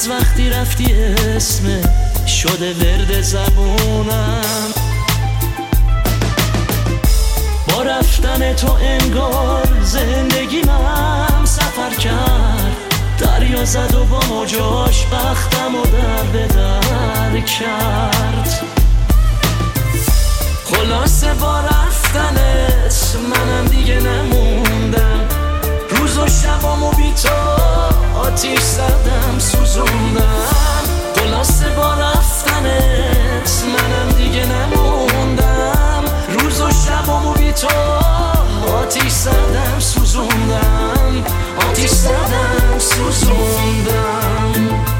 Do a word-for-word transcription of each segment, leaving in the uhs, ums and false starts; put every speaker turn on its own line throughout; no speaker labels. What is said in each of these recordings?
از وقتی رفتی اسم شده ورد زبونم. با رفتن تو انگار زندگی من سفر کرد، دریا زد و با موجاش بختم و در به در کرد. خلاصه با رفتنت منم دیگه نموندم، روز و شبامو بی تو آتیش زدم سوزوندم. خلاصه با رفتنت منم دیگه نموندم، روز و شبامو بی تو آتیش زدم سوزوندم، آتیش زدم سوزوندم.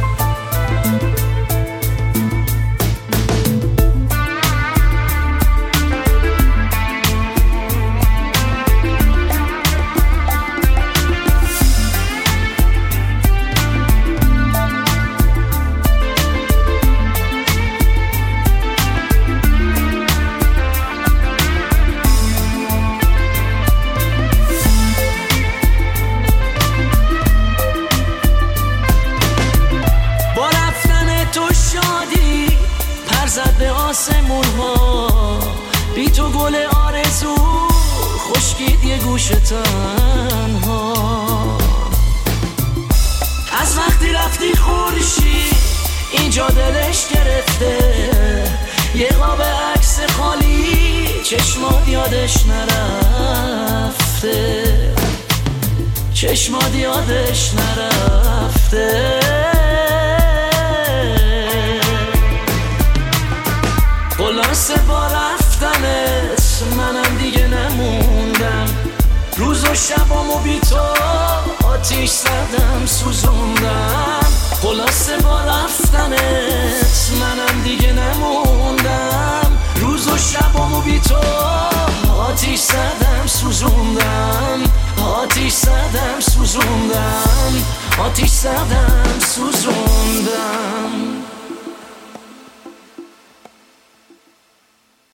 زد به آسمون ها بی تو گل آرزو خشکید یه گوش تنها. از وقتی رفتی خورشید اینجا دلش گرفته، یه قاب عکس خالی چشمات یادش نرفته، چشمات یادش نرفته. خلاصه با رفتنت منم دیگه نموندم، روز و شبامو بی تو آتیش زدم سوزوندم. خلاصه با رفتنت منم دیگه نموندم، روز و شبامو بی تو آتیش زدم